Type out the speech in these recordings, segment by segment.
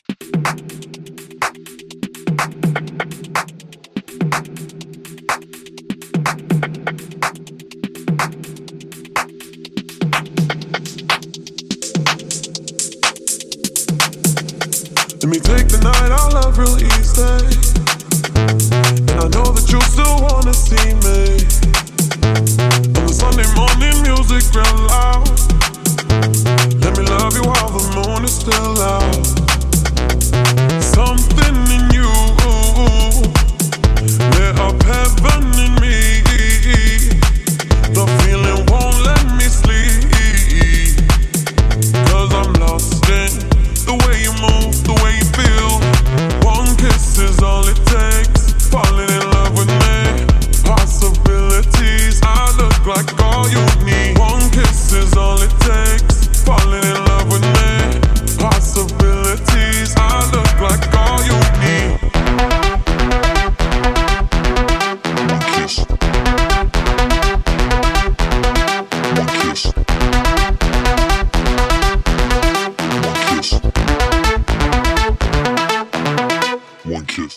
Let me take the night out love real easy. And I know that you still wanna see me. On the Sunday morning music real loud. Let me love you while the moon is still out. Something in you lit up heaven in me. The feeling won't let me sleep, 'cause I'm lost in the way you move, the way you feel. One kiss is all it takes. Falling in love with me. Possibilities, I look like all you need. One kiss is all it takes. Falling in love with me. Possibilities, I look like all you need. One kiss. One kiss. One kiss.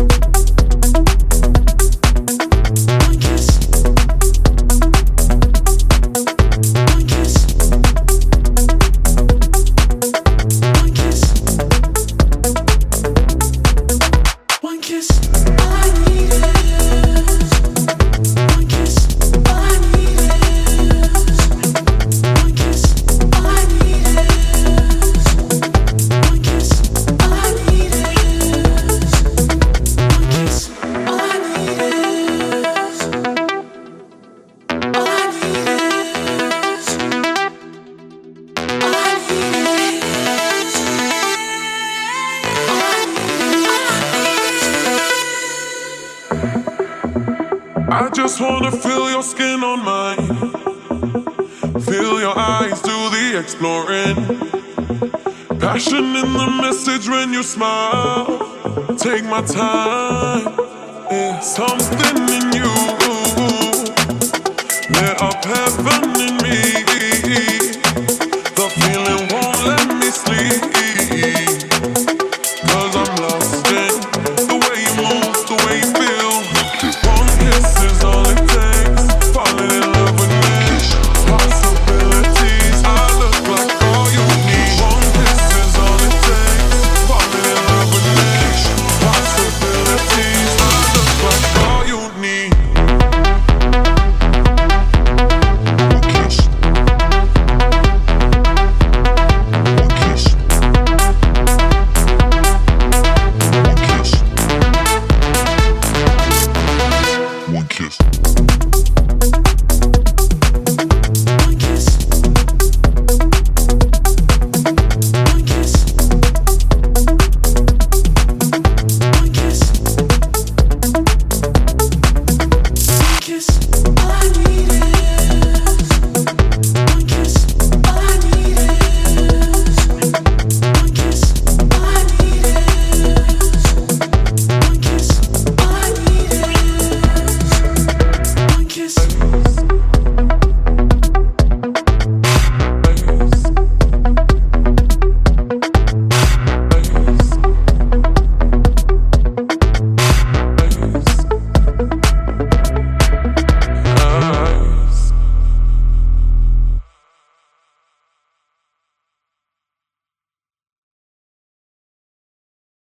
I just wanna feel your skin on mine. Feel your eyes do the exploring. Passion in the message when you smile. Take my time. Yeah. Something in you lit up heaven